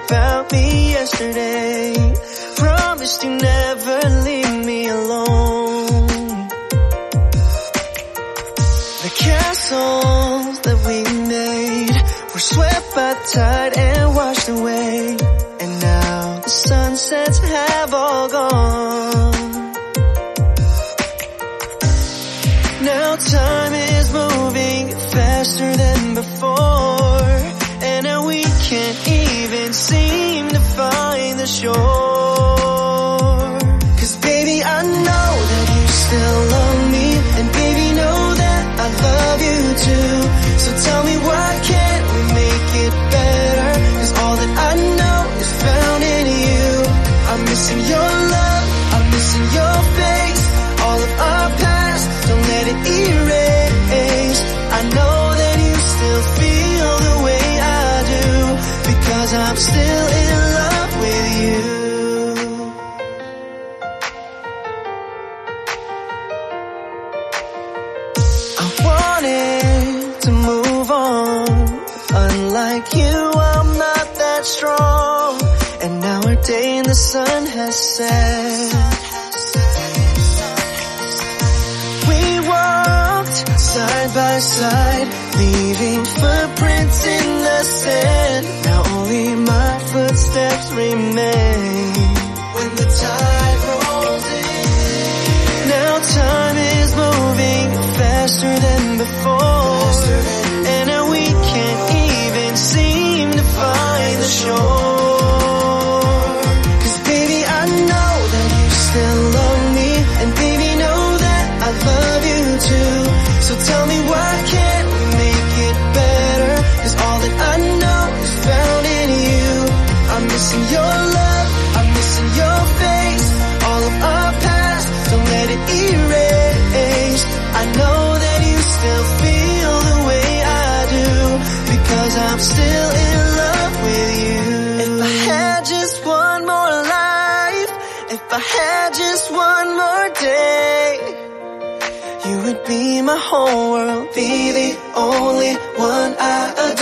about me yesterday. Promised you never leave me alone. The castles that we made were swept by the tide and washed away. And now the sunsets have all gone. Now time is moving faster than before, and now we can't even seem to find the shore. 'Cause baby, I know that you still love me, and baby, know that I love you too. So tell me, why can't we make it better? 'Cause all that I know is found in you. I'm missing your love, I'm missing your face. All of our past, don't let it erase. I know that you still feel the way I do, because I'm still in love with you. I wanted to move on, unlike you, I'm not that strong. And now our day in the sun has set. Side by side, leaving footprints in the sand. Now only my footsteps remain when the tide rolls in. Now time is moving faster than before, and now we can't even seem to find the shore. 'Cause baby, I know that you still love me, and baby, know that I love you too. So tell me, why can't we make it better? 'Cause all that I know is found in you. I'm missing your love, I'm missing your face. All of our past, don't let it erase. I know that you still feel the way I do, because I'm still in love with you. If I had just one more life, if I had just one more day, you would be my whole world, be the only one I